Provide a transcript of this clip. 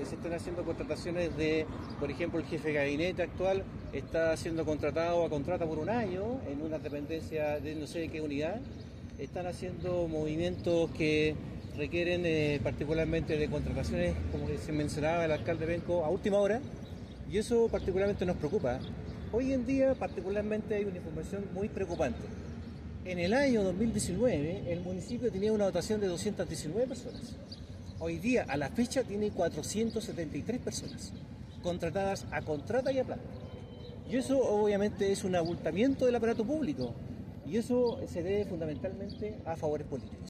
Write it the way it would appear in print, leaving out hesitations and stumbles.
se están haciendo contrataciones de, por ejemplo, el jefe de gabinete actual está siendo contratado a contrata por un año en una dependencia de no sé qué unidad. Están haciendo movimientos que requieren particularmente de contrataciones, como se mencionaba el alcalde Penco, a última hora, y eso particularmente nos preocupa. Hoy en día particularmente hay una información muy preocupante. En el año 2019 el municipio tenía una dotación de 219 personas. Hoy día, a la fecha, tiene 473 personas contratadas a contrata y a planta. Y eso obviamente es un abultamiento del aparato público. Y eso se debe fundamentalmente a favores políticos.